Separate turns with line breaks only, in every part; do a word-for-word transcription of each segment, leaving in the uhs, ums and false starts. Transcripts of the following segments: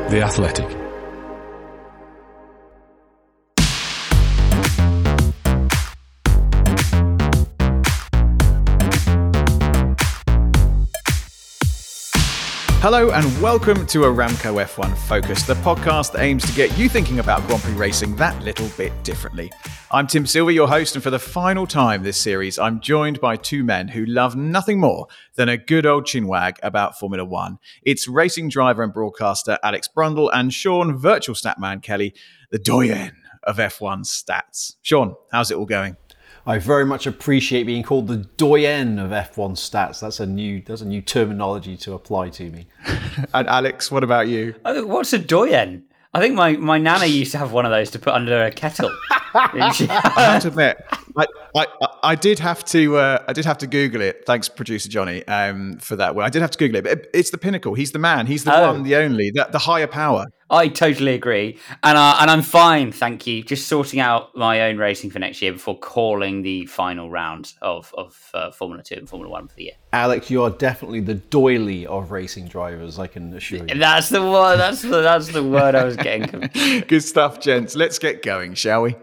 The Athletic.
Hello and welcome to Aramco F one Focus, the podcast that aims to get you thinking about Grand Prix racing that little bit differently. I'm Tim Silver, your host, and for the final time this series, I'm joined by two men who love nothing more than a good old chinwag about Formula One. It's racing driver and broadcaster Alex Brundle and Sean, virtual statman Kelly, the doyen of F one stats. Sean, how's it all going?
I very much appreciate being called the doyen of F one stats. That's a new that's a new terminology to apply to me.
And Alex, what about you?
I think, what's a doyen? I think my, my nana used to have one of those to put under a kettle.
I have to admit, I, I, I did have to uh, I did have to Google it. Thanks, producer Johnny, um, for that. Well, I did have to Google it, but it, it's the pinnacle. He's the man. He's the
Oh.
one, the only, the, the higher power.
I totally agree. And, uh, and I'm fine, thank you. Just sorting out my own racing for next year before calling the final round of, of uh, Formula two and Formula one for the year.
Alex, you are definitely the doily of racing drivers, I can assure you.
That's the word, that's the, that's the word I was getting confused.
Good stuff, gents. Let's get going, shall we?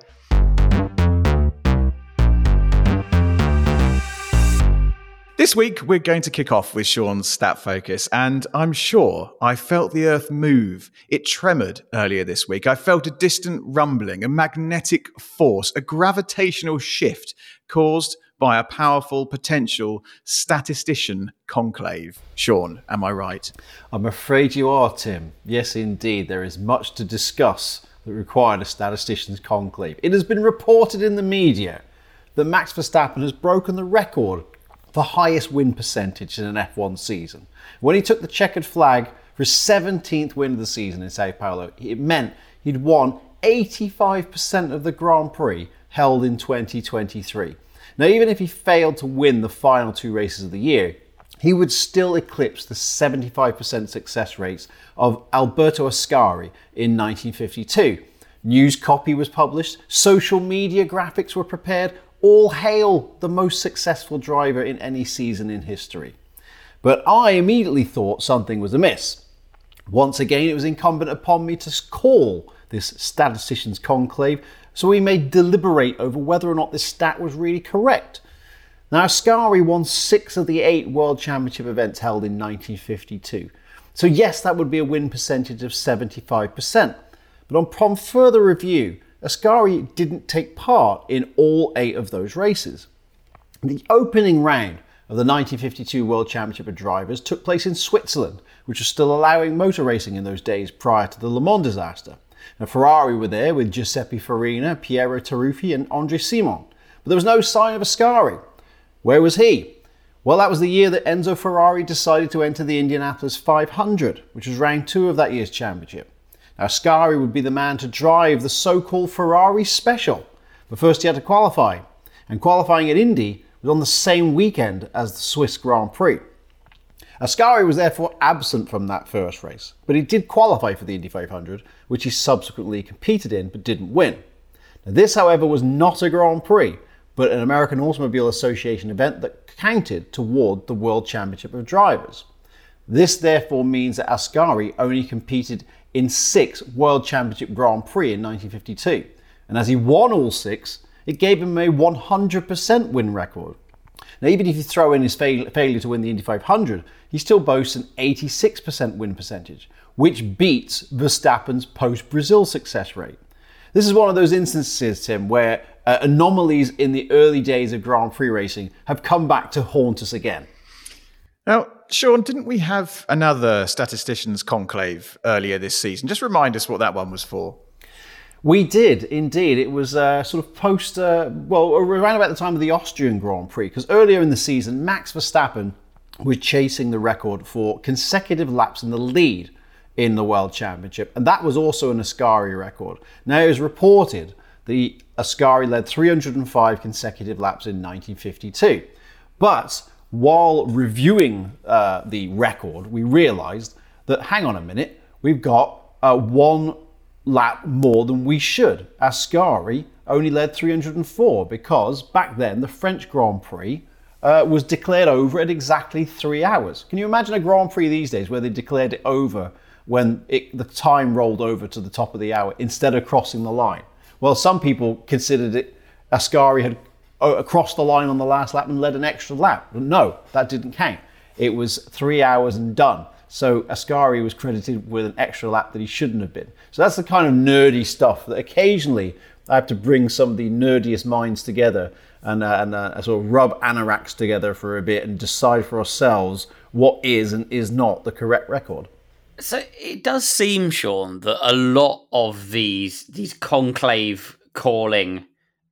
This week, we're going to kick off with Sean's stat focus, and I'm sure I felt the earth move. It tremored earlier this week. I felt a distant rumbling, a magnetic force, a gravitational shift caused by a powerful potential statistician conclave. Sean, am I right?
I'm afraid you are, Tim. Yes, indeed. There is much to discuss that required a statistician's conclave. It has been reported in the media that Max Verstappen has broken the record for highest win percentage in an F one season. When he took the checkered flag for his seventeenth win of the season in Sao Paulo, it meant he'd won eighty-five percent of the Grand Prix held in twenty twenty-three. Now, even if he failed to win the final two races of the year, he would still eclipse the seventy-five percent success rates of Alberto Ascari in nineteen fifty-two. News copy was published, social media graphics were prepared. All hail the most successful driver in any season in history. But I immediately thought something was amiss. Once again, it was incumbent upon me to call this statistician's conclave so we may deliberate over whether or not this stat was really correct. Now, Ascari won six of the eight World Championship events held in nineteen fifty-two. So yes, that would be a win percentage of seventy-five percent. But upon further review, Ascari didn't take part in all eight of those races. The opening round of the nineteen fifty-two World Championship of Drivers took place in Switzerland, which was still allowing motor racing in those days prior to the Le Mans disaster. Now, Ferrari were there with Giuseppe Farina, Piero Taruffi and Andre Simon. But there was no sign of Ascari. Where was he? Well, that was the year that Enzo Ferrari decided to enter the Indianapolis five hundred, which was round two of that year's championship. Now, Ascari would be the man to drive the so-called Ferrari Special, but first he had to qualify, and qualifying at Indy was on the same weekend as the Swiss Grand Prix. Ascari was therefore absent from that first race, but he did qualify for the Indy five hundred, which he subsequently competed in but didn't win. Now, this, however, was not a Grand Prix, but an American Automobile Association event that counted toward the World Championship of Drivers. This therefore means that Ascari only competed in six World Championship Grand Prix in nineteen fifty-two. And as he won all six, it gave him a one hundred percent win record. Now, even if you throw in his fail- failure to win the Indy five hundred, he still boasts an eighty-six percent win percentage, which beats Verstappen's post-Brazil success rate. This is one of those instances, Tim, where uh, anomalies in the early days of Grand Prix racing have come back to haunt us again.
Now, Sean, didn't we have another statistician's conclave earlier this season? Just remind us what that one was for.
We did, indeed. It was uh, sort of post, uh, well, around about the time of the Austrian Grand Prix, because earlier in the season, Max Verstappen was chasing the record for consecutive laps in the lead in the World Championship, and that was also an Ascari record. Now, it was reported that Ascari led three hundred five consecutive laps in nineteen fifty-two, but while reviewing uh, the record, we realised that, hang on a minute, we've got uh, one lap more than we should. Ascari only led three hundred four because back then the French Grand Prix uh, was declared over at exactly three hours. Can you imagine a Grand Prix these days where they declared it over when it, the time rolled over to the top of the hour instead of crossing the line? Well, some people considered it Ascari had uh, crossed the line on the last lap and led an extra lap. But no, that didn't count. It was three hours and done. So Ascari was credited with an extra lap that he shouldn't have been. So that's the kind of nerdy stuff that occasionally I have to bring some of the nerdiest minds together and, uh, and uh, sort of rub anoraks together for a bit and decide for ourselves what is and is not the correct record.
So it does seem, Sean, that a lot of these these conclave calling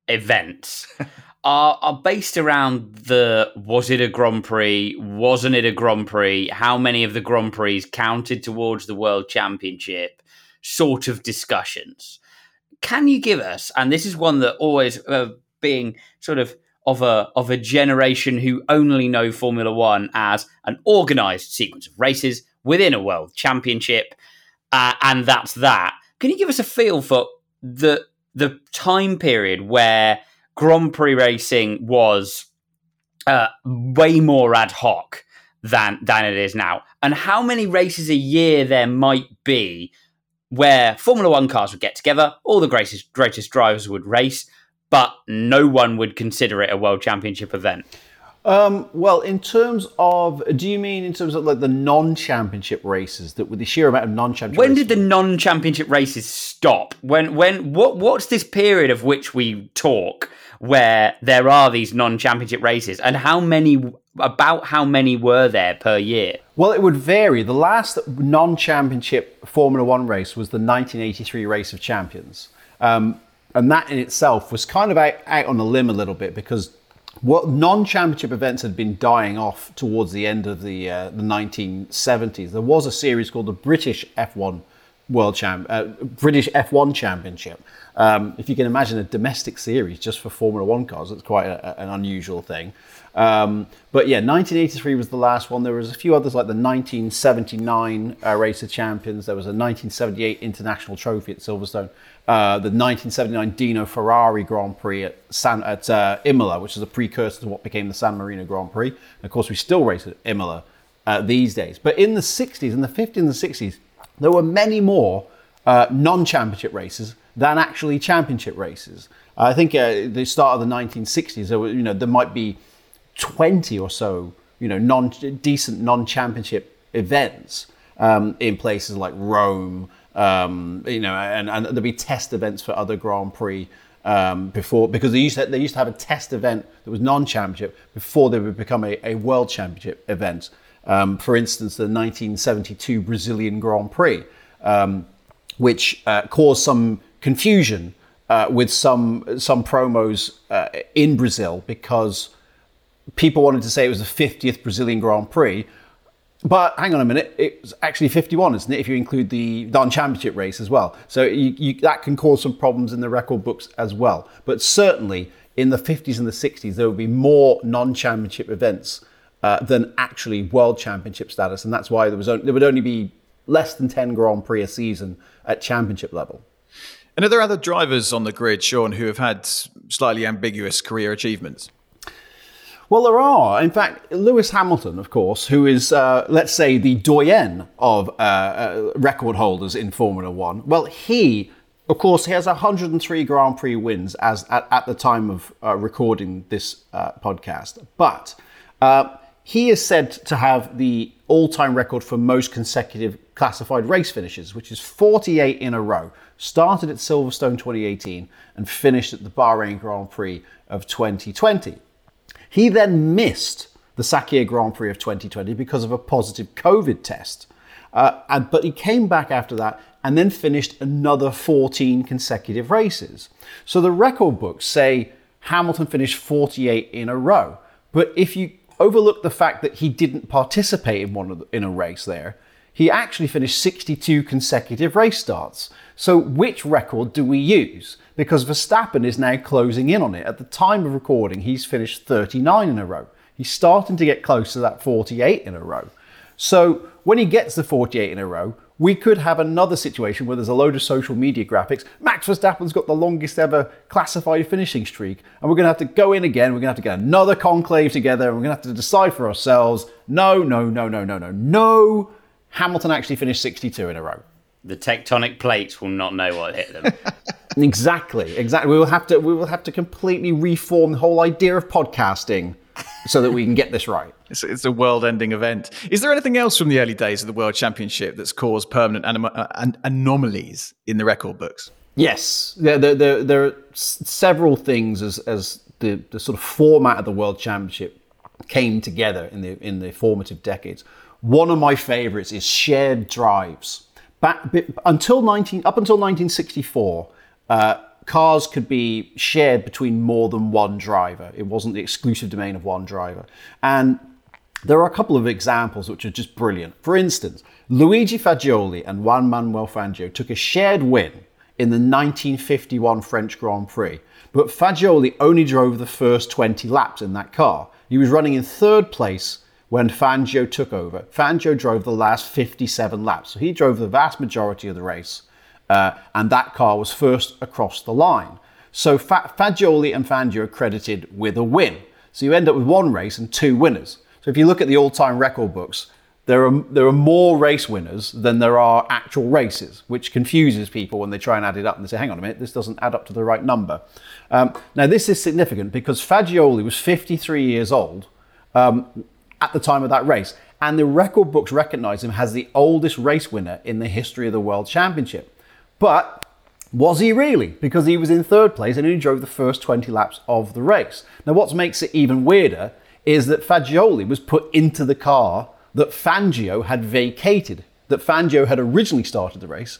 events are are based around the was it a Grand Prix, wasn't it a Grand Prix, how many of the Grand Prix counted towards the World Championship sort of discussions. Can you give us, and this is one that always uh, being sort of of a of a generation who only know Formula One as an organised sequence of races within a World Championship, uh, and that's that. Can you give us a feel for the the time period where Grand Prix racing was uh, way more ad hoc than than it is now, and how many races a year there might be where Formula One cars would get together, all the greatest, greatest drivers would race, but no one would consider it a World Championship event?
Um, well, in terms of, do you mean in terms of like the non-championship races, that with the sheer amount of non-championship
When
races?
did the non-championship races stop? When, when, what, what's this period of which we talk where there are these non-championship races, and how many, about how many were there per year?
Well, it would vary. The last non-championship Formula One race was the nineteen eighty-three Race of Champions. Um, and that in itself was kind of out, out on a limb a little bit, because what non-championship events had been dying off towards the end of the uh, the nineteen seventies. There was a series called the British F one World Champ, uh, British F one Championship. Um, if you can imagine a domestic series just for Formula One cars, it's quite a, an unusual thing. Um, but yeah, nineteen eighty-three was the last one. There was a few others like the nineteen seventy-nine uh, Race of Champions. There was a nineteen seventy-eight International Trophy at Silverstone. Uh, the nineteen seventy-nine Dino Ferrari Grand Prix at, San, at uh, Imola, which is a precursor to what became the San Marino Grand Prix. And of course, we still race at Imola uh, these days. But in the sixties, in the fifties and the sixties, there were many more uh, non-championship races than actually championship races. Uh, I think uh, the start of the nineteen sixties, there were, you know, there might be twenty or so, you know, non decent non-championship events um, in places like Rome, um, you know, and, and there'd be test events for other Grand Prix um, before, because they used to they used to have a test event that was non-championship before they would become a, a world championship event. Um, for instance, the nineteen seventy-two Brazilian Grand Prix, um, which uh, caused some confusion uh, with some some promos uh, in Brazil, because people wanted to say it was the fiftieth Brazilian Grand Prix. But hang on a minute, it's actually fifty-one, isn't it, if you include the non-championship race as well. So you, you, that can cause some problems in the record books as well. But certainly in the fifties and the sixties, there would be more non-championship events uh, than actually world championship status. And that's why there was only, there would only be less than ten Grand Prix a season at championship level.
And are there other drivers on the grid, Sean, who have had slightly ambiguous career achievements?
Well, there are. In fact, Lewis Hamilton, of course, who is, uh, let's say, the doyen of uh, uh, record holders in Formula One. Well, he, of course, he has one hundred three Grand Prix wins as at, at the time of uh, recording this uh, podcast. But uh, he is said to have the all-time record for most consecutive classified race finishes, which is forty-eight in a row. Started at Silverstone twenty eighteen and finished at the Bahrain Grand Prix of twenty twenty. He then missed the Sakhir Grand Prix of twenty twenty because of a positive COVID test. Uh, and, but he came back after that and then finished another fourteen consecutive races. So the record books say Hamilton finished forty-eight in a row. But if you overlook the fact that he didn't participate in one of the, in a race there, he actually finished sixty-two consecutive race starts. So which record do we use? Because Verstappen is now closing in on it. At the time of recording, he's finished thirty-nine in a row. He's starting to get close to that forty-eight in a row. So when he gets the forty-eight in a row, we could have another situation where there's a load of social media graphics. Max Verstappen's got the longest ever classified finishing streak, and we're going to have to go in again. We're going to have to get another conclave together, and we're going to have to decide for ourselves. No, no, no, no, no, no, no. Hamilton actually finished sixty-two in a row.
The tectonic plates will not know what hit them.
Exactly, exactly. We will have to we will have to completely reform the whole idea of podcasting so that we can get this right.
It's, it's a world-ending event. Is there anything else from the early days of the World Championship that's caused permanent anom- uh, an- anomalies in the record books?
Yes, there, there, there, there are s- several things as as the, the sort of format of the World Championship came together in the in the formative decades. One of my favourites is shared drives. Back until nineteen up until nineteen sixty-four, uh, cars could be shared between more than one driver. It wasn't the exclusive domain of one driver. And there are a couple of examples which are just brilliant. For instance, Luigi Fagioli and Juan Manuel Fangio took a shared win in the nineteen fifty-one French Grand Prix, but Fagioli only drove the first twenty laps in that car. He was running in third place when Fangio took over. Fangio drove the last fifty-seven laps. So he drove the vast majority of the race, uh, and that car was first across the line. So Fa- Fagioli and Fangio are credited with a win. So you end up with one race and two winners. So if you look at the all-time record books, there are there are more race winners than there are actual races, which confuses people when they try and add it up and they say, hang on a minute, this doesn't add up to the right number. Um, now this is significant because Fagioli was fifty-three years old um, at the time of that race. And the record books recognize him as the oldest race winner in the history of the World Championship. But was he really? Because he was in third place and he drove the first twenty laps of the race. Now what makes it even weirder is that Fagioli was put into the car that Fangio had vacated, that Fangio had originally started the race.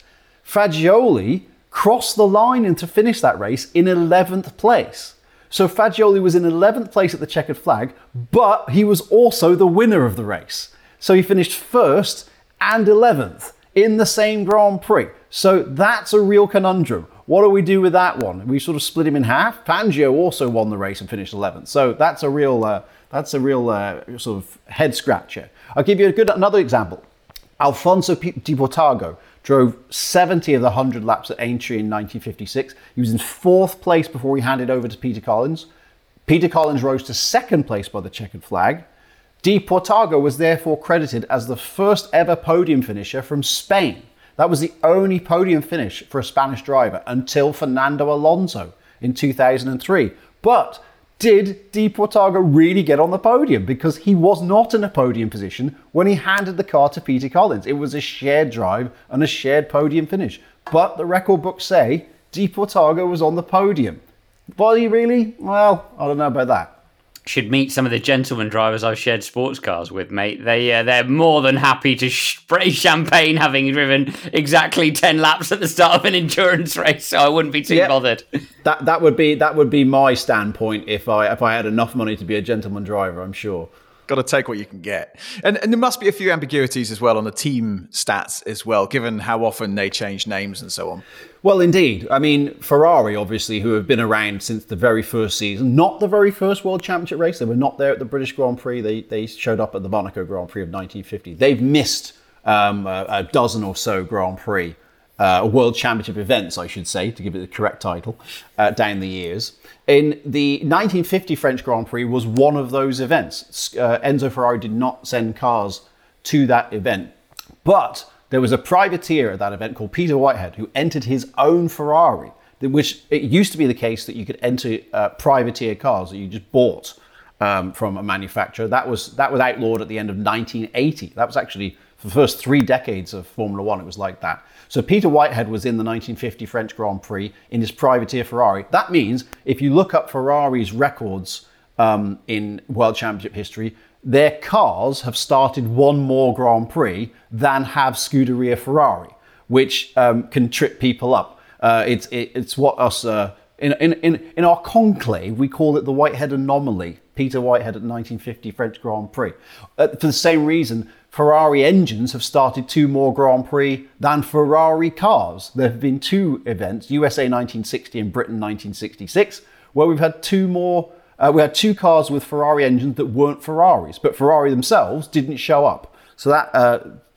Fagioli crossed the line and to finish that race in eleventh place. So Fagioli was in eleventh place at the checkered flag, but he was also the winner of the race. So he finished first and eleventh in the same Grand Prix. So that's a real conundrum. What do we do with that one? We sort of split him in half. Fangio also won the race and finished eleventh. So that's a real, uh, that's a real uh, sort of head scratcher. I'll give you a good another example. Alfonso Di Portago drove seventy of the one hundred laps at Aintree in nineteen fifty-six. He was in fourth place before he handed over to Peter Collins. Peter Collins rose to second place by the checkered flag. Di Portago was therefore credited as the first ever podium finisher from Spain. That was the only podium finish for a Spanish driver until Fernando Alonso in two thousand three. But did Di Portago really get on the podium? Because he was not in a podium position when he handed the car to Peter Collins. It was a shared drive and a shared podium finish. But the record books say Di Portago was on the podium. Was he really? Well, I don't know about that.
Should meet some of the gentleman drivers I've shared sports cars with, mate. They, uh, they're more than happy to spray champagne having driven exactly ten laps at the start of an endurance race, so I wouldn't be too yep. bothered.
That that would be that would be my standpoint if I if I had enough money to be a gentleman driver, I'm sure.
Got to take what you can get. And, and there must be a few ambiguities as well on the team stats as well, given how often they change names and so on.
Well, indeed. I mean, Ferrari, obviously, who have been around since the very first season, not the very first World Championship race. They were not there at the British Grand Prix. They they showed up at the Monaco Grand Prix of nineteen fifty. They've missed um, a, a dozen or so Grand Prix, uh, World Championship events, I should say, to give it the correct title, uh, down the years. In the nineteen fifty French Grand Prix was one of those events. Uh, Enzo Ferrari did not send cars to that event, but there was a privateer at that event called Peter Whitehead who entered his own Ferrari, which it used to be the case that you could enter uh, privateer cars that you just bought um, from a manufacturer. That was that was outlawed at the end of nineteen eighty. That was actually for the first three decades of Formula One. It was like that. So Peter Whitehead was in the nineteen fifty French Grand Prix in his privateer Ferrari. That means if you look up Ferrari's records um, in World Championship history, their cars have started one more Grand Prix than have Scuderia Ferrari, which um, can trip people up. Uh, it's it, it's what us uh, in, in in in our conclave we call it the Whitehead anomaly. Peter Whitehead at the nineteen fifty French Grand Prix. Uh, for the same reason, Ferrari engines have started two more Grand Prix than Ferrari cars. There have been two events, U S A nineteen sixty and Britain nineteen sixty-six, where we've had two more. Uh, we had two cars with Ferrari engines that weren't Ferraris, but Ferrari themselves didn't show up. So that uh,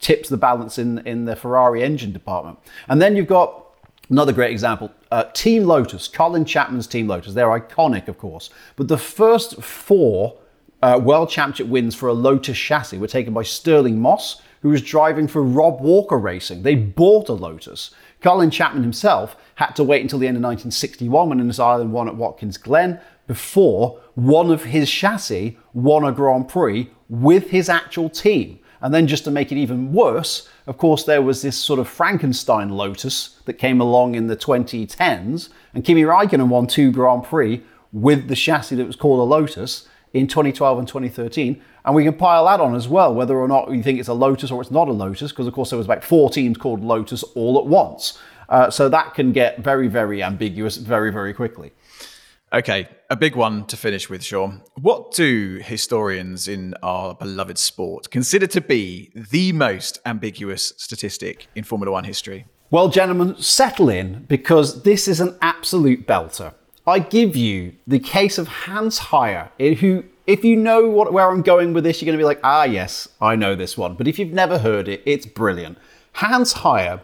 tips the balance in, in the Ferrari engine department. And then you've got another great example, uh, Team Lotus, Colin Chapman's Team Lotus. They're iconic, of course. But the first four uh, World Championship wins for a Lotus chassis were taken by Sterling Moss, who was driving for Rob Walker Racing. They bought a Lotus. Colin Chapman himself had to wait until the end of nineteen sixty-one when Innes Island won at Watkins Glen before one of his chassis won a Grand Prix with his actual team. And then just to make it even worse, of course, there was this sort of Frankenstein Lotus that came along in the twenty tens, and Kimi Räikkönen won two Grand Prix with the chassis that was called a Lotus in twenty twelve and twenty thirteen. And we can pile that on as well, whether or not you think it's a Lotus or it's not a Lotus, because of course there was about four teams called Lotus all at once. Uh, so that can get very, very ambiguous very, very quickly.
Okay, a big one to finish with, Sean. What do historians in our beloved sport consider to be the most ambiguous statistic in Formula One history?
Well, gentlemen, settle in, because this is an absolute belter. I give you the case of Hans Heyer, who, if you know what, where I'm going with this, you're going to be like, ah, yes, I know this one. But if you've never heard it, it's brilliant. Hans Heyer,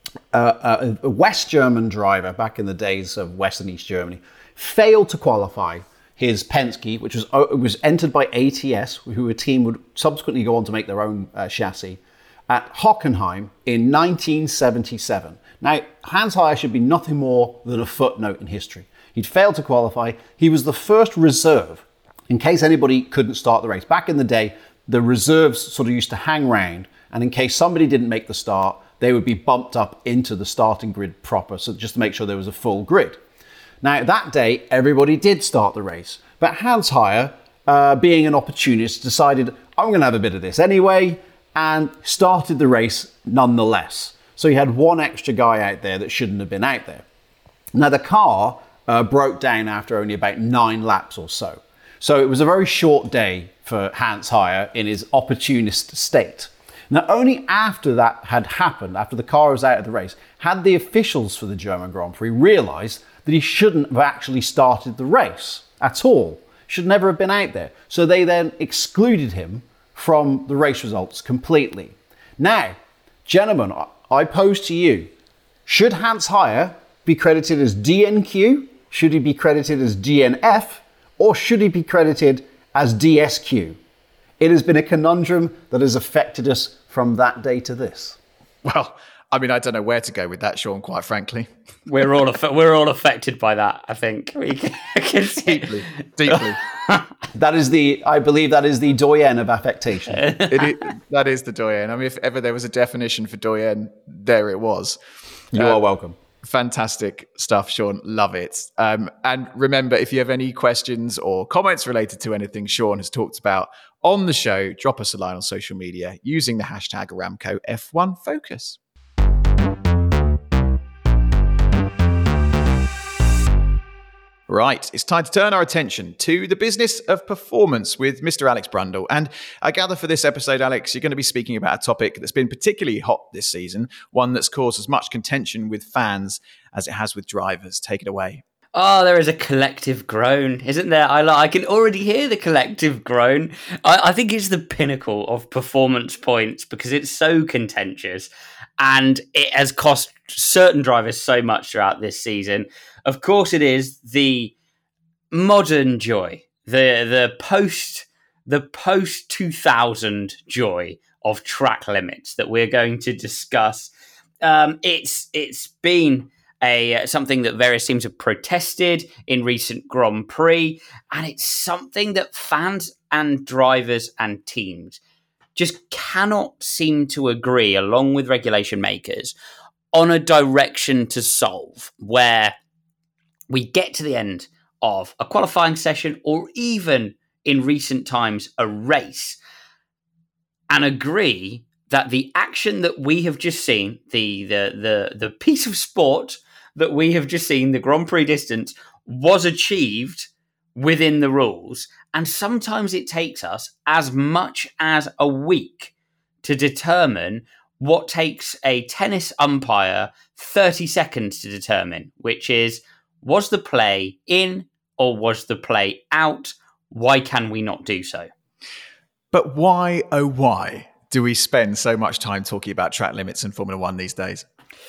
uh, a West German driver back in the days of West and East Germany, failed to qualify his Penske, which was was entered by A T S, who a team would subsequently go on to make their own uh, chassis, at Hockenheim in nineteen seventy-seven. Now, Hans Heyer should be nothing more than a footnote in history. He'd failed to qualify. He was the first reserve in case anybody couldn't start the race. Back in the day, the reserves sort of used to hang around, and in case somebody didn't make the start, they would be bumped up into the starting grid proper, so just to make sure there was a full grid. Now, that day, everybody did start the race. But Hans Heyer, uh, being an opportunist, decided, I'm going to have a bit of this anyway, and started the race nonetheless. So he had one extra guy out there that shouldn't have been out there. Now, the car uh, broke down after only about nine laps or so. So it was a very short day for Hans Heyer in his opportunist state. Now, only after that had happened, after the car was out of the race, had the officials for the German Grand Prix realised that he shouldn't have actually started the race at all. Should never have been out there. So they then excluded him from the race results completely. Now, gentlemen, I pose to you, should Hans Heyer be credited as D N Q? Should he be credited as D N F? Or should he be credited as D S Q? It has been a conundrum that has affected us from that day to this.
Well, I mean, I don't know where to go with that, Sean, quite frankly.
We're all aff- we're all affected by that, I think. We can, can see.
Deeply, deeply.
That is the, I believe that is the doyen of affectation.
it is, that is the doyen. I mean, if ever there was a definition for doyen, there it was.
You uh, are welcome.
Fantastic stuff, Sean. Love it. Um, and remember, if you have any questions or comments related to anything Sean has talked about on the show, drop us a line on social media using the hashtag Aramco F one Focus. Right, it's time to turn our attention to the business of performance with Mister Alex Brundle. And I gather for this episode, Alex, you're going to be speaking about a topic that's been particularly hot this season, one that's caused as much contention with fans as it has with drivers. Take it away.
Oh, there is a collective groan, isn't there? I I can already hear the collective groan. I, I think it's the pinnacle of performance points because it's so contentious and it has cost certain drivers so much throughout this season. Of course, it is the modern joy, the the post the post two thousand joy of track limits that we're going to discuss. Um, it's it's been a something that various teams have protested in recent Grand Prix, and it's something that fans and drivers and teams just cannot seem to agree, along with regulation makers, on a direction to solve where we get to the end of a qualifying session or even in recent times a race and agree that the action that we have just seen, the the the the piece of sport that we have just seen, the Grand Prix distance, was achieved within the rules. And sometimes it takes us as much as a week to determine what takes a tennis umpire thirty seconds to determine, which is, was the play in or was the play out? Why can we not do so?
But why, oh why, do we spend so much time talking about track limits in Formula One these days?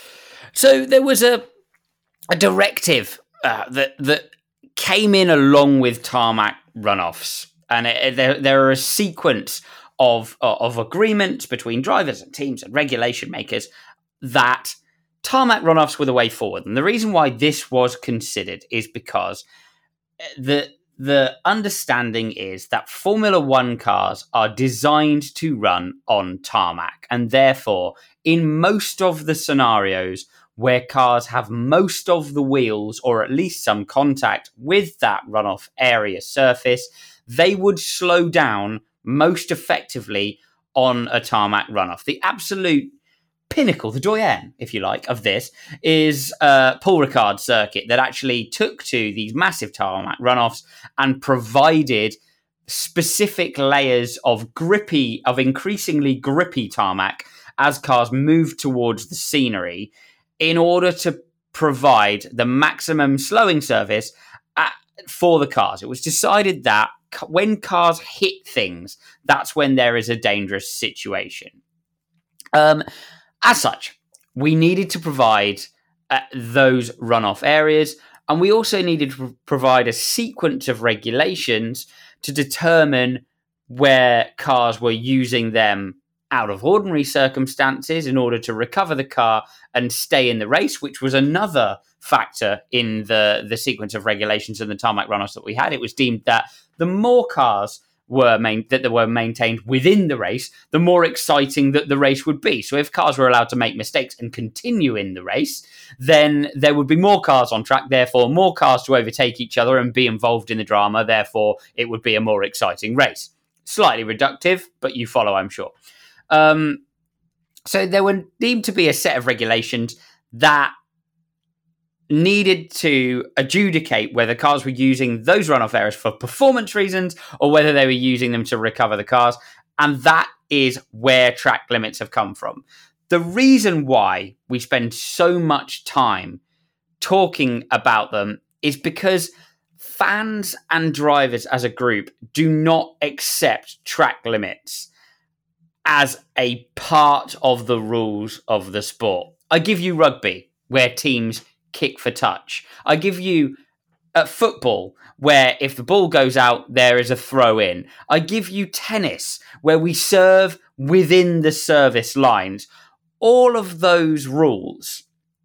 So there was a a directive uh, that that came in along with tarmac runoffs, and it, it, there there are a sequence of uh, of agreements between drivers and teams and regulation makers that tarmac runoffs were the way forward. And the reason why this was considered is because the the understanding is that Formula One cars are designed to run on tarmac, and therefore, in most of the scenarios where cars have most of the wheels, or at least some contact with that runoff area surface, they would slow down most effectively on a tarmac runoff. The absolute pinnacle, the doyen, if you like, of this is uh, Paul Ricard circuit that actually took to these massive tarmac runoffs and provided specific layers of grippy, of increasingly grippy tarmac as cars moved towards the scenery in order to provide the maximum slowing service at, for the cars. It was decided that when cars hit things, that's when there is a dangerous situation. Um, as such, we needed to provide uh, those runoff areas, and we also needed to provide a sequence of regulations to determine where cars were using them out of ordinary circumstances in order to recover the car and stay in the race, which was another factor in the, the sequence of regulations and the tarmac runoffs that we had. It was deemed that the more cars were main, that they were maintained within the race, the more exciting that the race would be. So if cars were allowed to make mistakes and continue in the race, then there would be more cars on track, therefore more cars to overtake each other and be involved in the drama, therefore it would be a more exciting race. Slightly reductive, but you follow, I'm sure. Um, so there were deemed to be a set of regulations that needed to adjudicate whether cars were using those runoff areas for performance reasons or whether they were using them to recover the cars. And that is where track limits have come from. The reason why we spend so much time talking about them is because fans and drivers as a group do not accept track limits as a part of the rules of the sport. I give you rugby, where teams kick for touch. I give you uh, football, where if the ball goes out, there is a throw in. I give you tennis, where we serve within the service lines. All of those rules,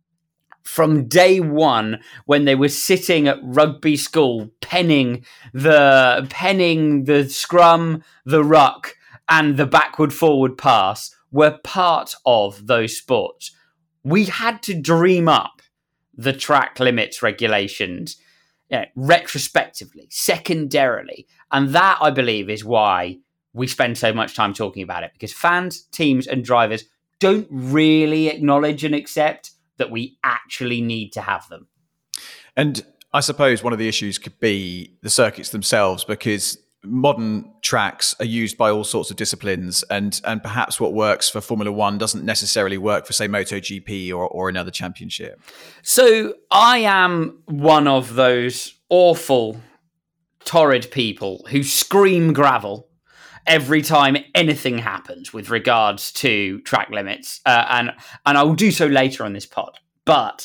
from day one, when they were sitting at rugby school, penning the penning the scrum, the ruck, and the backward-forward pass, were part of those sports. We had to dream up the track limits regulations, you know, retrospectively, secondarily. And that, I believe, is why we spend so much time talking about it, because fans, teams, and drivers don't really acknowledge and accept that we actually need to have them.
And I suppose one of the issues could be the circuits themselves, because modern tracks are used by all sorts of disciplines, and and perhaps what works for Formula One doesn't necessarily work for, say, MotoGP or, or another championship.
So I am one of those awful, torrid people who scream gravel every time anything happens with regards to track limits, uh, and and I will do so later on this pod. But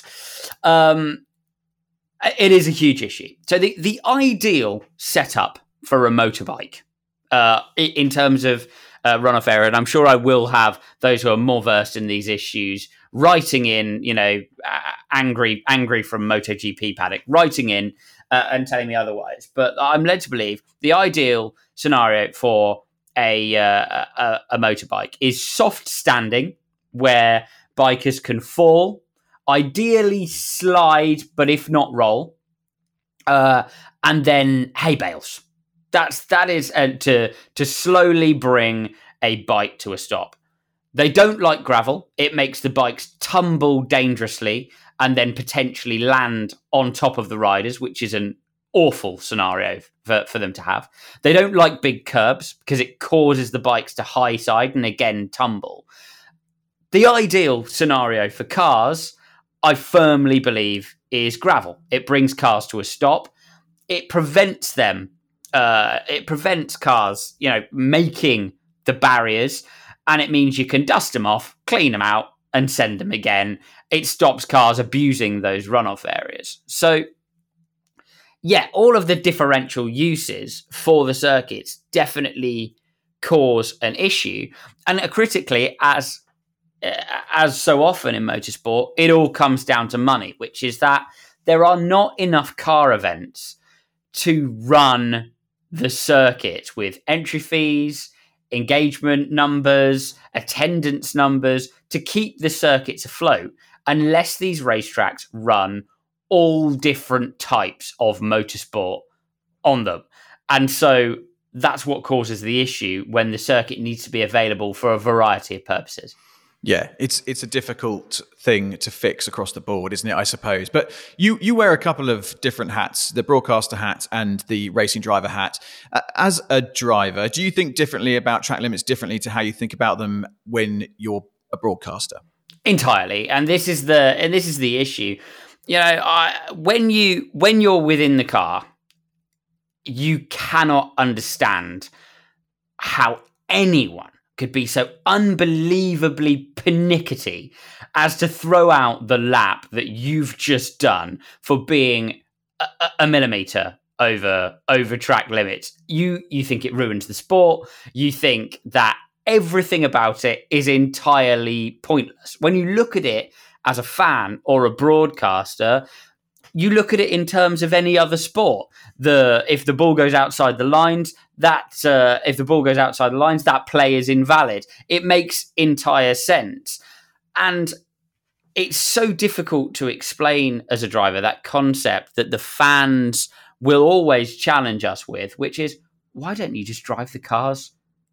um, it is a huge issue. So the, the ideal setup for a motorbike uh, in terms of uh, runoff area, and I'm sure I will have those who are more versed in these issues writing in, you know, uh, angry angry from MotoGP paddock, writing in uh, and telling me otherwise. But I'm led to believe the ideal scenario for a, uh, a, a motorbike is soft standing, where bikers can fall, ideally slide, but if not roll, uh, and then hay bales. That's that is uh, to to slowly bring a bike to a stop. They don't like gravel. It makes the bikes tumble dangerously and then potentially land on top of the riders, which is an awful scenario for, for them to have. They don't like big curbs because it causes the bikes to high side and again tumble. The ideal scenario for cars, I firmly believe, is gravel. It brings cars to a stop. It prevents them. Uh, it prevents cars, you know, making the barriers, and it means you can dust them off, clean them out, and send them again. It stops cars abusing those runoff areas. So, yeah, all of the differential uses for the circuits definitely cause an issue. And critically, as as so often in motorsport, it all comes down to money, which is that there are not enough car events to run the circuit with entry fees, engagement numbers, attendance numbers to keep the circuits afloat, unless these racetracks run all different types of motorsport on them. And so that's what causes the issue when the circuit needs to be available for a variety of purposes.
Yeah, it's it's a difficult thing to fix across the board, isn't it, I suppose? But you you wear a couple of different hats, the broadcaster hat and the racing driver hat. Uh, as a driver, do you think differently about track limits differently to how you think about them when you're a broadcaster?
Entirely. And this is the and this is the issue. You know, I, when you when you're within the car, you cannot understand how anyone could be so unbelievably pernickety as to throw out the lap that you've just done for being a, a millimetre over over track limits. You you think it ruins the sport. You think that everything about it is entirely pointless. When you look at it as a fan or a broadcaster, you look at it in terms of any other sport. The if the ball goes outside the lines, that uh, if the ball goes outside the lines, that play is invalid. It makes entire sense, and it's so difficult to explain as a driver that concept that the fans will always challenge us with, which is, why don't you just drive the cars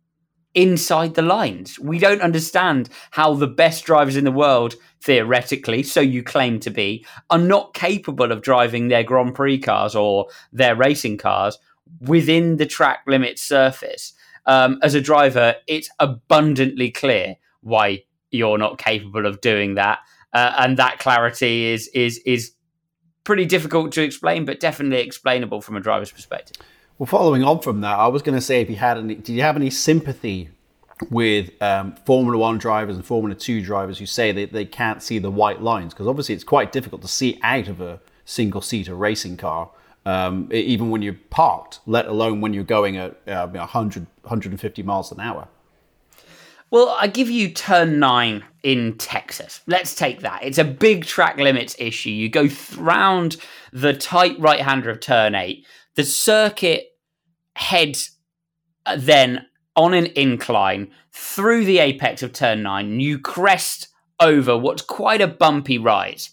inside the lines? We don't understand how the best drivers in the world, theoretically, so you claim to be, are not capable of driving their Grand Prix cars or their racing cars within the track limit surface. Um, as a driver, it's abundantly clear why you're not capable of doing that, uh, and that clarity is is is pretty difficult to explain, but definitely explainable from a driver's perspective.
Well, following on from that, I was going to say, if you had any, did you have any sympathy with um, Formula One drivers and Formula Two drivers who say that they can't see the white lines? Because obviously it's quite difficult to see out of a single-seater racing car, um, even when you're parked, let alone when you're going at uh, one hundred, one hundred fifty miles an hour.
Well, I give you turn nine in Texas. Let's take that. It's a big track limits issue. You go th- round the tight right-hander of turn eight. The circuit heads then on an incline through the apex of turn nine. You crest over what's quite a bumpy rise.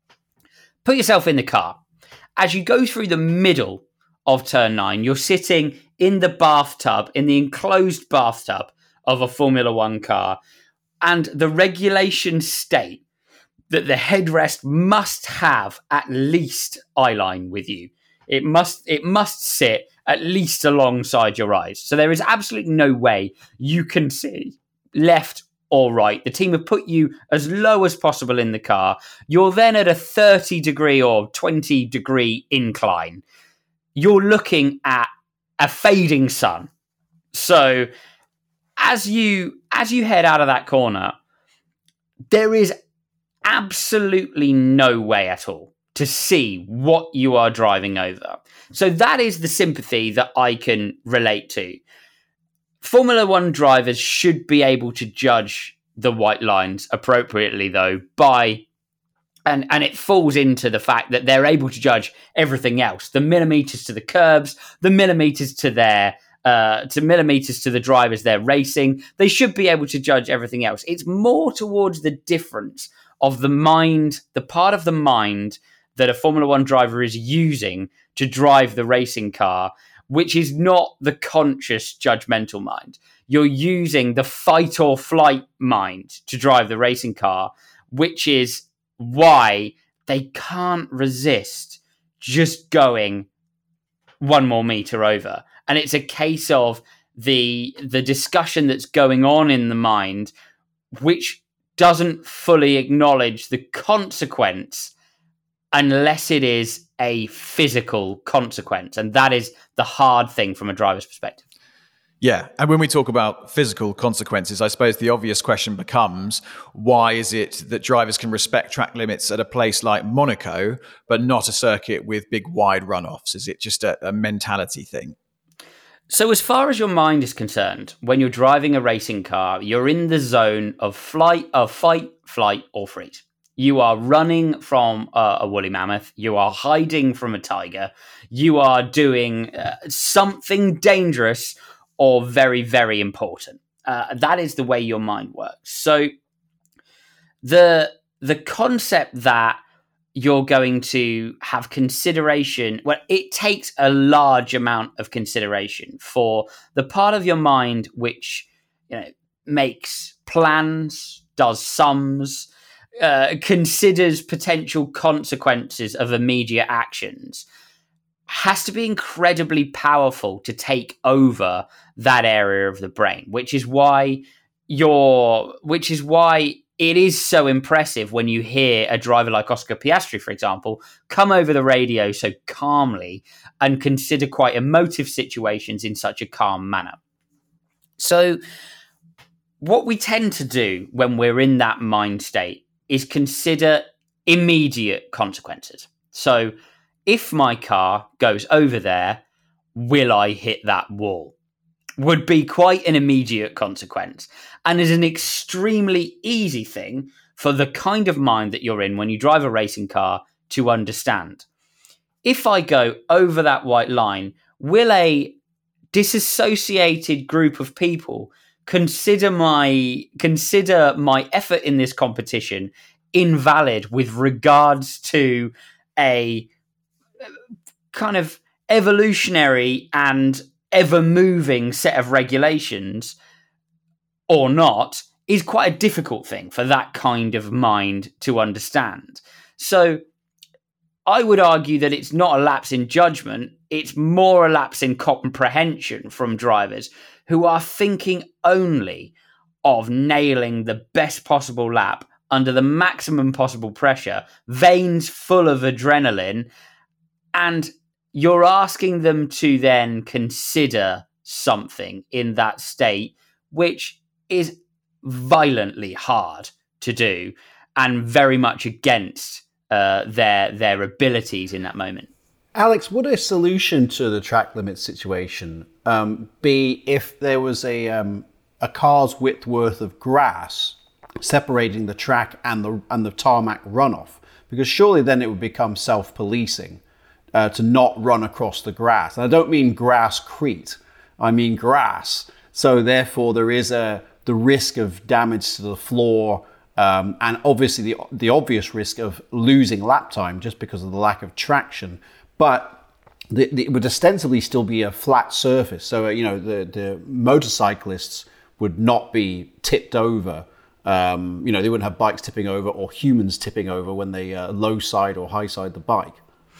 Put yourself in the car. As you go through the middle of turn nine, you're sitting in the bathtub, in the enclosed bathtub of a Formula One car. And the regulations state that the headrest must have at least eye line with you. It must it must sit at least alongside your eyes. So there is absolutely no way you can see left or right. The team have put you as low as possible in the car. You're then at a thirty degree or twenty degree incline. You're looking at a fading sun. So as you as you head out of that corner, there is absolutely no way at all to see what you are driving over. So that is the sympathy that I can relate to. Formula One drivers should be able to judge the white lines appropriately, though, by, and, and it falls into the fact that they're able to judge everything else, the millimeters to the curbs, the millimeters to their, uh, to millimeters to the drivers they're racing. They should be able to judge everything else. It's more towards the difference of the mind, the part of the mind that a Formula One driver is using to drive the racing car, which is not the conscious judgmental mind. You're using the fight or flight mind to drive the racing car, which is why they can't resist just going one more meter over. And it's a case of the, the discussion that's going on in the mind, which doesn't fully acknowledge the consequence unless it is a physical consequence. And that is the hard thing from a driver's perspective.
Yeah. And when we talk about physical consequences, I suppose the obvious question becomes, why is it that drivers can respect track limits at a place like Monaco, but not a circuit with big wide runoffs? Is it just a, a mentality thing?
So as far as your mind is concerned, when you're driving a racing car, you're in the zone of flight, of fight, flight, or freeze. You are running from uh, a woolly mammoth. You are hiding from a tiger. You are doing uh, something dangerous or very, very important. Uh, that is the way your mind works. So the the concept that you're going to have consideration, well, it takes a large amount of consideration for the part of your mind which, you know, makes plans, does sums, uh, considers potential consequences of immediate actions, has to be incredibly powerful to take over that area of the brain, which is why you're, which is why it is so impressive when you hear a driver like Oscar Piastri, for example, come over the radio so calmly and consider quite emotive situations in such a calm manner. So what we tend to do when we're in that mind state is consider immediate consequences. So if my car goes over there, will I hit that wall? Would be quite an immediate consequence, and is an extremely easy thing for the kind of mind that you're in when you drive a racing car to understand. If I go over that white line, will a disassociated group of people consider my consider my effort in this competition invalid with regards to a kind of evolutionary and ever-moving set of regulations or not, is quite a difficult thing for that kind of mind to understand. So I would argue that it's not a lapse in judgment, it's more a lapse in comprehension from drivers who are thinking only of nailing the best possible lap under the maximum possible pressure, veins full of adrenaline, and you're asking them to then consider something in that state, which is violently hard to do and very much against uh, their their abilities in that moment.
Alex, would a solution to the track limit situation um, be if there was a um, a car's width worth of grass separating the track and the and the tarmac runoff? Because surely then it would become self-policing. Uh, to not run across the grass. And I don't mean grasscrete, I mean grass. So therefore there is a the risk of damage to the floor um, and obviously the, the obvious risk of losing lap time just because of the lack of traction. But the, the, it would ostensibly still be a flat surface. So, uh, you know, the, the motorcyclists would not be tipped over. Um, you know, they wouldn't have bikes tipping over or humans tipping over when they uh, low side or high side the bike.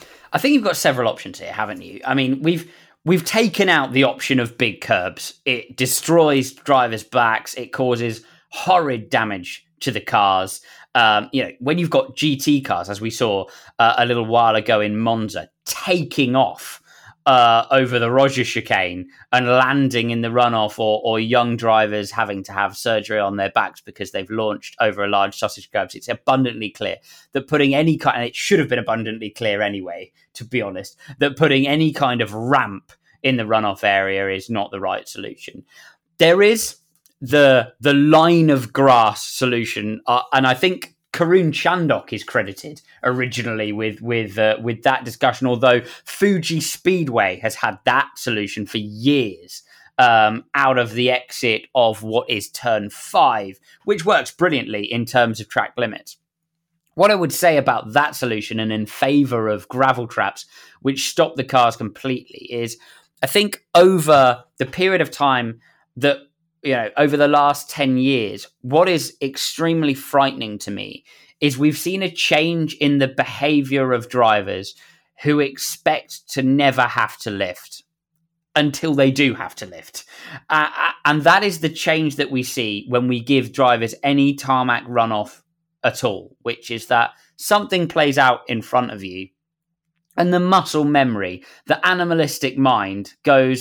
I think you've got several options here, haven't you? I mean, we've we've taken out the option of big curbs. It destroys drivers' backs. It causes horrid damage to the cars. Um, you know, when you've got G T cars, as we saw uh, a little while ago in Monza, taking off uh, over the Roger chicane and landing in the runoff, or, or young drivers having to have surgery on their backs because they've launched over a large sausage curbs, it's abundantly clear that putting any kind, and it should have been abundantly clear anyway, to be honest, that putting any kind of ramp in the runoff area is not the right solution. There is the the line of grass solution, uh, and I think Karun Chandhok is credited originally with with uh, with that discussion, although Fuji Speedway has had that solution for years um, out of the exit of what is turn five, which works brilliantly in terms of track limits. What I would say about that solution and in favour of gravel traps, which stop the cars completely, is I think over the period of time that, you know, over the last ten years, what is extremely frightening to me is we've seen a change in the behavior of drivers who expect to never have to lift until they do have to lift. Uh, and that is the change that we see when we give drivers any tarmac runoff at all, which is that something plays out in front of you and the muscle memory, the animalistic mind goes,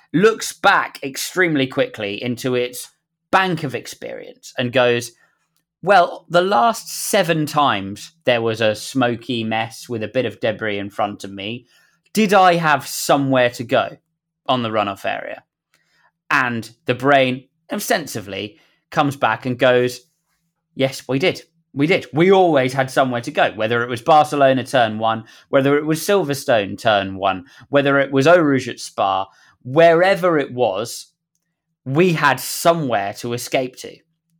looks back extremely quickly into its bank of experience and goes, well, the last seven times there was a smoky mess with a bit of debris in front of me, did I have somewhere to go on the runoff area? And the brain ostensibly comes back and goes, yes, we did. We did. We always had somewhere to go, whether it was Barcelona turn one, whether it was Silverstone turn one, whether it was Eau Rouge at Spa, wherever it was, we had somewhere to escape to.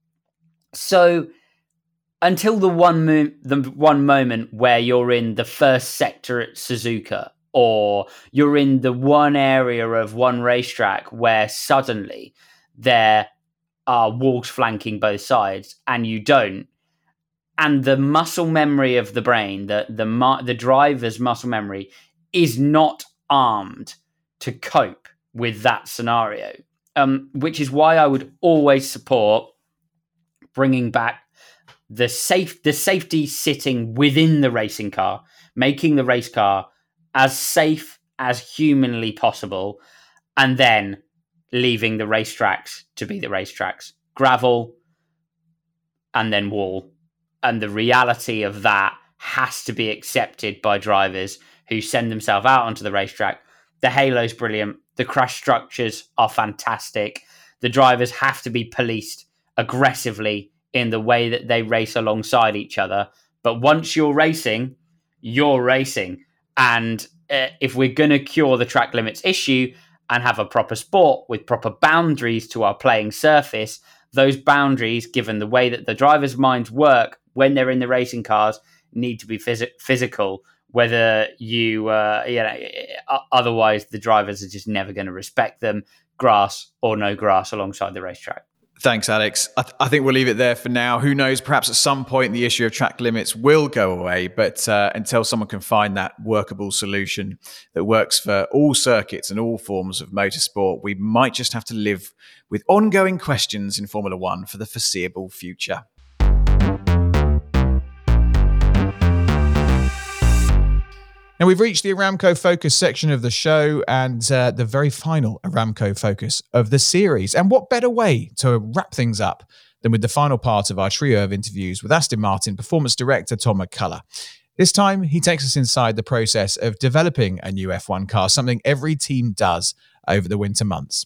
So until the one mo- the one moment where you're in the first sector at Suzuka, or you're in the one area of one racetrack where suddenly there are walls flanking both sides and you don't, and the muscle memory of the brain, the the the driver's muscle memory, is not armed to cope with that scenario. Um, which is why I would always support bringing back the safe the safety sitting within the racing car, making the race car as safe as humanly possible, and then leaving the racetracks to be the racetracks. Gravel, and then wall. And the reality of that has to be accepted by drivers who send themselves out onto the racetrack. The halo's brilliant. The crash structures are fantastic. The drivers have to be policed aggressively in the way that they race alongside each other. But once you're racing, you're racing. And uh, if we're going to cure the track limits issue and have a proper sport with proper boundaries to our playing surface, those boundaries, given the way that the drivers' minds work when they're in the racing cars, need to be phys- physical. Whether you, uh, you know, otherwise the drivers are just never going to respect them, grass or no grass alongside the racetrack.
Thanks, Alex. I, th- I think we'll leave it there for now. Who knows, perhaps at some point the issue of track limits will go away, but uh, until someone can find that workable solution that works for all circuits and all forms of motorsport, we might just have to live with ongoing questions in Formula One for the foreseeable future. Now, we've reached the Aramco Focus section of the show and uh, the very final Aramco Focus of the series. And what better way to wrap things up than with the final part of our trio of interviews with Aston Martin Performance Director Tom McCullough. This time, he takes us inside the process of developing a new F one car, something every team does over the winter months.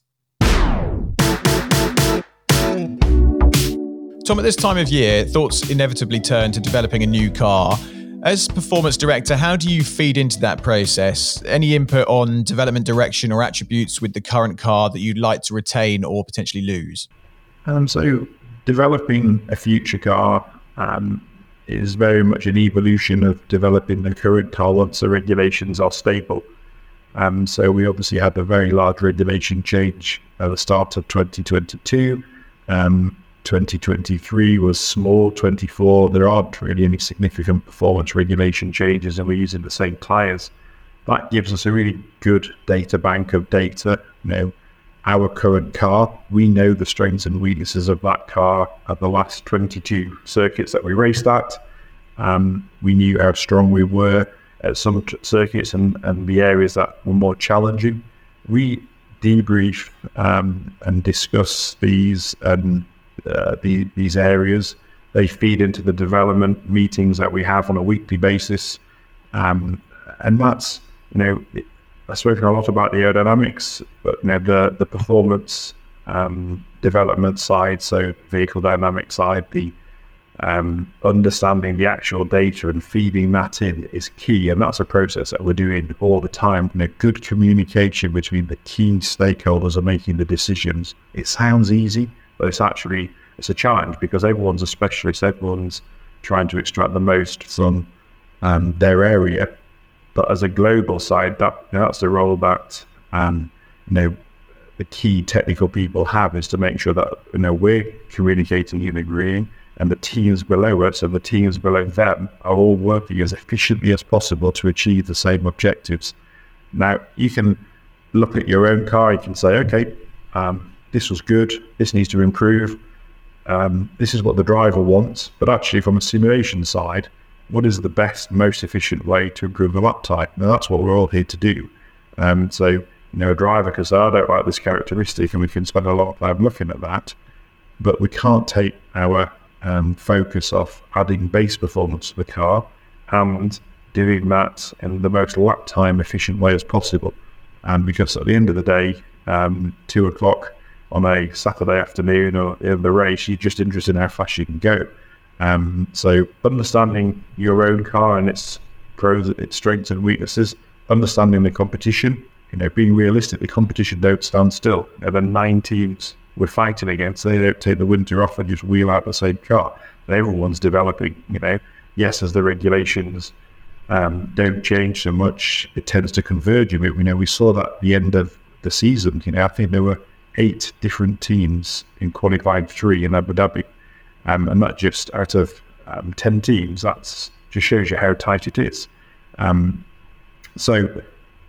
Tom, at this time of year, thoughts inevitably turn to developing a new car. As Performance Director, how do you feed into that process? Any input on development direction or attributes with the current car that you'd like to retain or potentially lose?
Um, so developing a future car um, is very much an evolution of developing the current car once the regulations are stable. Um, so we obviously had a very large regulation change at the start of twenty twenty-two. Um, twenty twenty-three was small. twenty-four, there aren't really any significant performance regulation changes, and we're using the same tyres. That gives us a really good data bank of data. You know, our current car, we know the strengths and weaknesses of that car at the last twenty-two circuits that we raced at. Um, we knew how strong we were at some t- circuits and, and the areas that were more challenging. We debrief um, and discuss these and Uh, the, these areas. They feed into the development meetings that we have on a weekly basis. Um, and that's, you know, I've spoken a lot about the aerodynamics, but, you know, the, the performance um, development side, so vehicle dynamic side, the um, understanding the actual data and feeding that in is key. And that's a process that we're doing all the time. You know, good communication between the key stakeholders are making the decisions. It sounds easy, but it's actually, it's a challenge because everyone's a specialist, everyone's trying to extract the most from um, their area. But as a global side, that you know, that's the role that um, you know the key technical people have, is to make sure that you know we're communicating and agreeing, and the teams below us and the teams below them are all working as efficiently as possible to achieve the same objectives. Now, you can look at your own car, you can say, okay, um, this was good, this needs to improve, um, this is what the driver wants, but actually from a simulation side, what is the best, most efficient way to improve the lap time? Now that's what we're all here to do. Um, so you know, a driver can say, I don't like this characteristic, and we can spend a lot of time looking at that. But we can't take our um, focus off adding base performance to the car and doing that in the most lap time efficient way as possible. And because at the end of the day, um, two o'clock on a Saturday afternoon or in the race, you're just interested in how fast you can go. Um, so understanding your own car and its pros, its strengths and weaknesses, understanding the competition, you know, being realistic, the competition don't stand still. You know, the nine teams we're fighting against, they don't take the winter off and just wheel out the same car. And everyone's developing, you know. Yes, as the regulations um, don't change so much, it tends to converge a bit. We know we saw that at the end of the season. You know, I think there were eight different teams in qualifying three in Abu Dhabi. Um, and not just out of um, ten teams, that's just shows you how tight it is. Um, so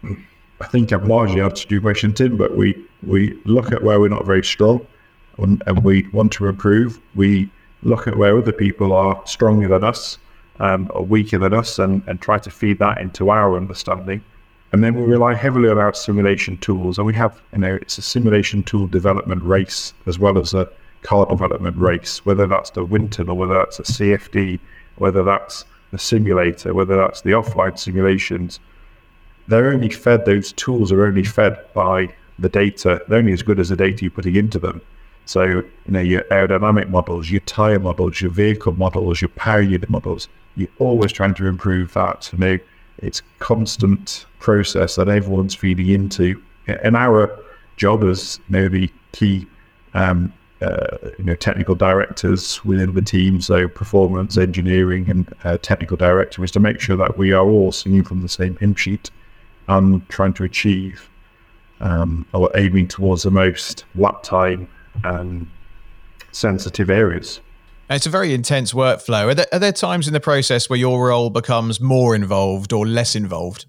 I think I've largely answered your question, Tim, but we, we look at where we're not very strong and, and we want to improve. We look at where other people are stronger than us um, or weaker than us and, and try to feed that into our understanding. And then we rely heavily on our simulation tools. And we have, you know, it's a simulation tool development race as well as a car development race, whether that's the Winton or whether that's a C F D, whether that's the simulator, whether that's the offline simulations. They're only fed, those tools are only fed by the data. They're only as good as the data you're putting into them. So, you know, your aerodynamic models, your tyre models, your vehicle models, your power unit models, you're always trying to improve that. You know, it's constant process that everyone's feeding into. And our job as, you know, the key um, uh, you know, technical directors within the team, so performance, engineering, and uh, technical director, is to make sure that we are all singing from the same hymn sheet and trying to achieve um, or aiming towards the most lap time and sensitive areas.
It's a very intense workflow. Are there, are there times in the process where your role becomes more involved or less involved?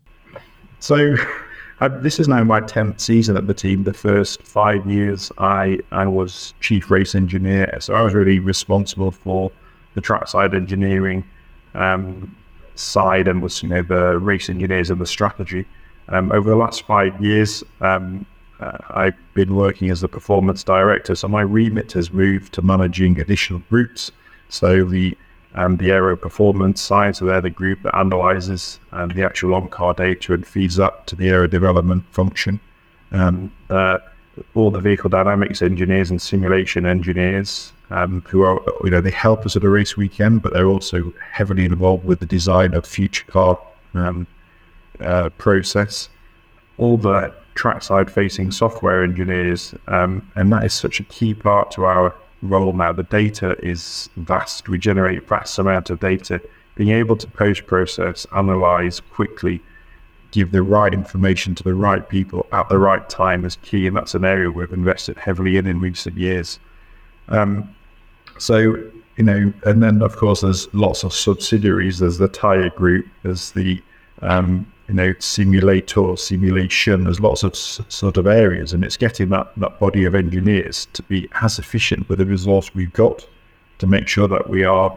So I, this is now my tenth season at the team. The first five years I, I was chief race engineer. So I was really responsible for the trackside engineering um, side and was, you know, the race engineers and the strategy. Um, over the last five years, um, uh, I've been working as the performance director. So my remit has moved to managing additional groups. So the um, the aero performance side, so they're the group that analyzes um, the actual on-car data and feeds that to the aero development function. Um, uh, all the vehicle dynamics engineers and simulation engineers um, who are, you know, they help us at a race weekend, but they're also heavily involved with the design of future car um, uh, process. All the trackside facing software engineers, um, and that is such a key part to our role now. The data is vast. We generate vast amount of data. Being able to post-process, analyze quickly, give the right information to the right people at the right time is key, and that's an area we've invested heavily in in recent years. Um, so, you know, and then of course there's lots of subsidiaries. There's the tyre group, there's the um, you know, simulator, simulation, there's lots of s- sort of areas, and it's getting that, that body of engineers to be as efficient with the resource we've got to make sure that we are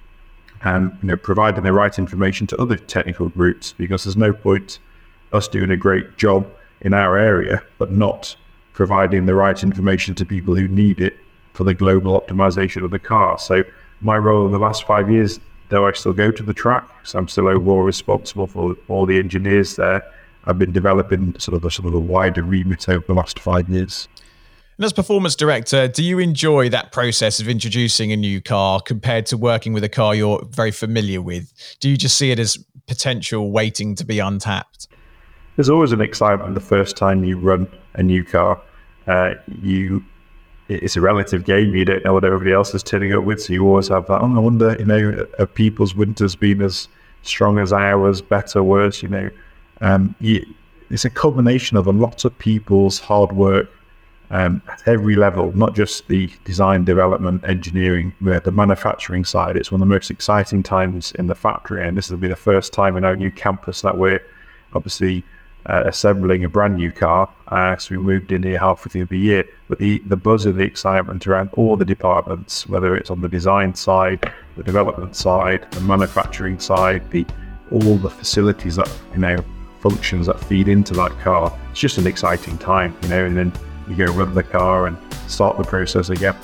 um, you know, providing the right information to other technical groups, because there's no point us doing a great job in our area but not providing the right information to people who need it for the global optimization of the car. So my role in the last five years, though I still go to the track, so I'm still overall responsible for all the engineers there, I've been developing sort of a sort of a wider remit over the last five years.
And as performance director, do you enjoy that process of introducing a new car compared to working with a car you're very familiar with? Do you just see it as potential waiting to be untapped?
There's always an excitement the first time you run a new car. Uh, you It's a relative game. You don't know what everybody else is turning up with, so you always have that, oh, I wonder, you know, have people's winters been as strong as ours, better, worse, you know. Um, you, it's a combination of a lot of people's hard work um, at every level, not just the design, development, engineering, the manufacturing side. It's one of the most exciting times in the factory, and this will be the first time in our new campus that we're obviously Uh, assembling a brand new car, uh, so we moved in here halfway through the year. But the, the buzz and the excitement around all the departments, whether it's on the design side, the development side, the manufacturing side, the all the facilities that, you know, functions that feed into that car. It's just an exciting time, you know, and then you go run the car and start the process again.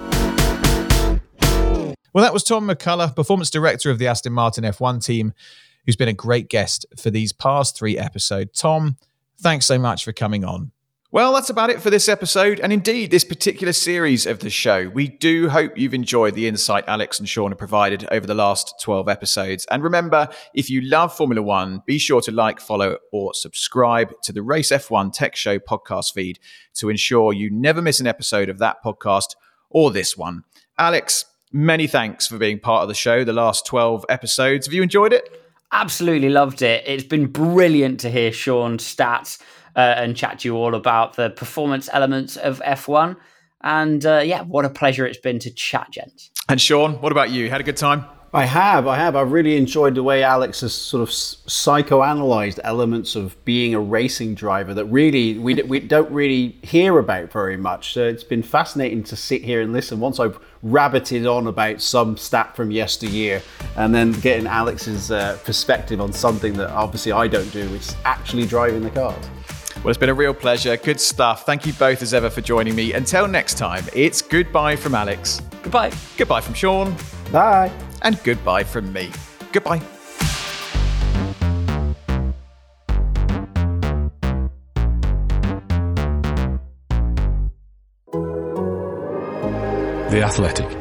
Well, that was Tom McCullough, Performance Director of the Aston Martin F one team, who's been a great guest for these past three episodes. Tom, thanks so much for coming on. Well, that's about it for this episode, and indeed this particular series of the show. We do hope you've enjoyed the insight Alex and Sean have provided over the last twelve episodes. And remember, if you love Formula One, be sure to like, follow, or subscribe to the Race F one Tech Show podcast feed to ensure you never miss an episode of that podcast or this one. Alex, many thanks for being part of the show the last twelve episodes. Have you enjoyed it?
Absolutely loved it. It's been brilliant to hear Sean's stats uh, and chat to you all about the performance elements of F one. And uh, yeah, what a pleasure it's been to chat, gents.
And Sean, what about you? Had a good time?
I have, I have. I've really enjoyed the way Alex has sort of psychoanalyzed elements of being a racing driver that really we, we don't really hear about very much. So it's been fascinating to sit here and listen once I've rabbited on about some stat from yesteryear and then getting Alex's uh, perspective on something that obviously I don't do, which is actually driving the cars.
Well, it's been a real pleasure. Good stuff. Thank you both as ever for joining me. Until next time, it's goodbye from Alex.
Goodbye.
Goodbye from Sean.
Bye.
And goodbye from me. Goodbye.
The Athletic.